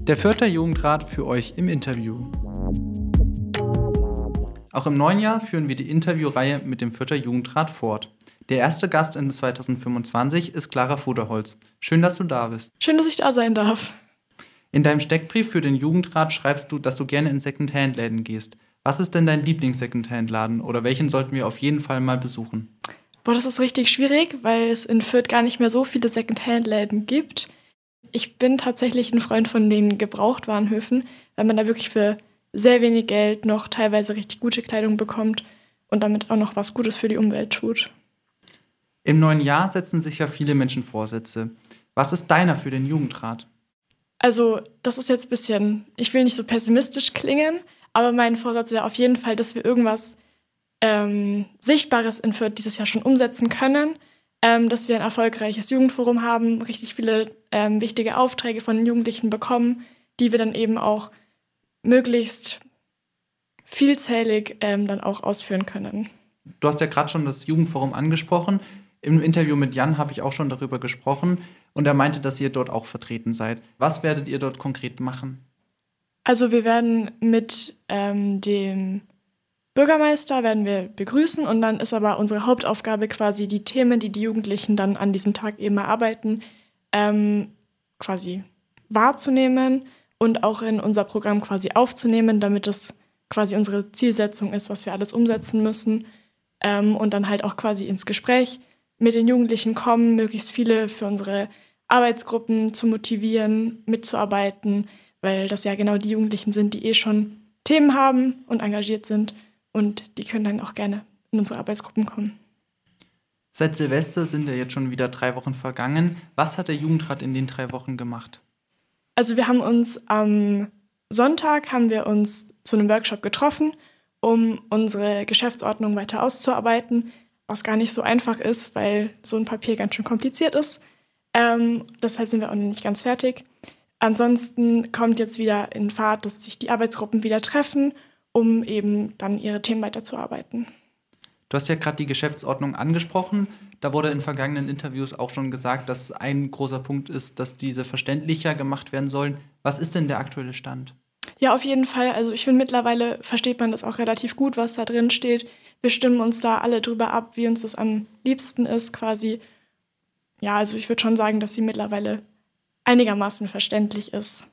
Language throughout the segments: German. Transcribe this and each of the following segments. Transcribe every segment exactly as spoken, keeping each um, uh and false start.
Der Fürther Jugendrat für euch im Interview. Auch im neuen Jahr führen wir die Interviewreihe mit dem Fürther Jugendrat fort. Der erste Gast in zweitausendfünfundzwanzig ist Clara Fuderholz. Schön, dass du da bist. Schön, dass ich da sein darf. In deinem Steckbrief für den Jugendrat schreibst du, dass du gerne in Secondhand-Läden gehst. Was ist denn dein Lieblings-Secondhand-Laden oder welchen sollten wir auf jeden Fall mal besuchen? Boah, das ist richtig schwierig, weil es in Fürth gar nicht mehr so viele Secondhand-Läden gibt. Ich bin tatsächlich ein Freund von den Gebrauchtwarenhöfen, weil man da wirklich für sehr wenig Geld noch teilweise richtig gute Kleidung bekommt und damit auch noch was Gutes für die Umwelt tut. Im neuen Jahr setzen sich ja viele Menschen Vorsätze. Was ist deiner für den Jugendrat? Also das ist jetzt ein bisschen, ich will nicht so pessimistisch klingen, aber mein Vorsatz wäre auf jeden Fall, dass wir irgendwas ähm, Sichtbares in Fürth dieses Jahr schon umsetzen können, ähm, dass wir ein erfolgreiches Jugendforum haben, richtig viele ähm, wichtige Aufträge von den Jugendlichen bekommen, die wir dann eben auch möglichst vielzählig ähm, dann auch ausführen können. Du hast ja gerade schon das Jugendforum angesprochen. Im Interview mit Jan habe ich auch schon darüber gesprochen und er meinte, dass ihr dort auch vertreten seid. Was werdet ihr dort konkret machen? Also wir werden mit ähm, dem Bürgermeister werden wir begrüßen und dann ist aber unsere Hauptaufgabe quasi die Themen, die die Jugendlichen dann an diesem Tag eben erarbeiten, ähm, quasi wahrzunehmen und auch in unser Programm quasi aufzunehmen, damit es quasi unsere Zielsetzung ist, was wir alles umsetzen müssen ähm, und dann halt auch quasi ins Gespräch mit den Jugendlichen kommen, möglichst viele für unsere Arbeitsgruppen zu motivieren, mitzuarbeiten, weil das ja genau die Jugendlichen sind, die eh schon Themen haben und engagiert sind. Und die können dann auch gerne in unsere Arbeitsgruppen kommen. Seit Silvester sind ja jetzt schon wieder drei Wochen vergangen. Was hat der Jugendrat in den drei Wochen gemacht? Also wir haben uns am Sonntag haben wir uns zu einem Workshop getroffen, um unsere Geschäftsordnung weiter auszuarbeiten, was gar nicht so einfach ist, weil so ein Papier ganz schön kompliziert ist. Ähm, deshalb sind wir auch noch nicht ganz fertig. Ansonsten kommt jetzt wieder in Fahrt, dass sich die Arbeitsgruppen wieder treffen, um eben dann ihre Themen weiterzuarbeiten. Du hast ja gerade die Geschäftsordnung angesprochen. Da wurde in vergangenen Interviews auch schon gesagt, dass ein großer Punkt ist, dass diese verständlicher gemacht werden sollen. Was ist denn der aktuelle Stand? Ja, auf jeden Fall. Also ich finde, mittlerweile versteht man das auch relativ gut, was da drin steht. Wir stimmen uns da alle drüber ab, wie uns das am liebsten ist quasi. Ja, also ich würde schon sagen, dass sie mittlerweile einigermaßen verständlich ist.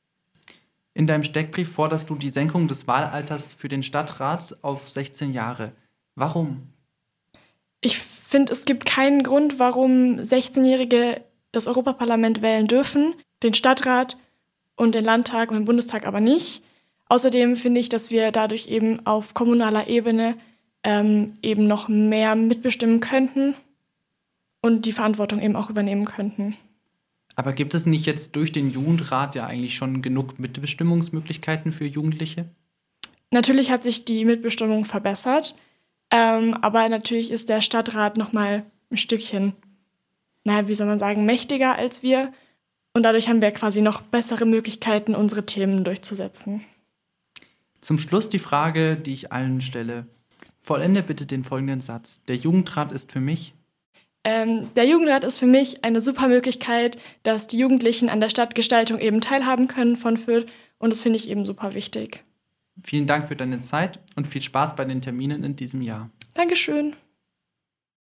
In deinem Steckbrief forderst du die Senkung des Wahlalters für den Stadtrat auf sechzehn Jahre. Warum? Ich finde, es gibt keinen Grund, warum sechzehnjährige das Europaparlament wählen dürfen, den Stadtrat und den Landtag und den Bundestag aber nicht. Außerdem finde ich, dass wir dadurch eben auf kommunaler Ebene ähm, eben noch mehr mitbestimmen könnten und die Verantwortung eben auch übernehmen könnten. Aber gibt es nicht jetzt durch den Jugendrat ja eigentlich schon genug Mitbestimmungsmöglichkeiten für Jugendliche? Natürlich hat sich die Mitbestimmung verbessert, ähm, aber natürlich ist der Stadtrat noch mal ein Stückchen, naja, wie soll man sagen, mächtiger als wir. Und dadurch haben wir quasi noch bessere Möglichkeiten, unsere Themen durchzusetzen. Zum Schluss die Frage, die ich allen stelle. Vollende bitte den folgenden Satz. Der Jugendrat ist für mich... Ähm, der Jugendrat ist für mich eine super Möglichkeit, dass die Jugendlichen an der Stadtgestaltung eben teilhaben können von Fürth. Und das finde ich eben super wichtig. Vielen Dank für deine Zeit und viel Spaß bei den Terminen in diesem Jahr. Dankeschön.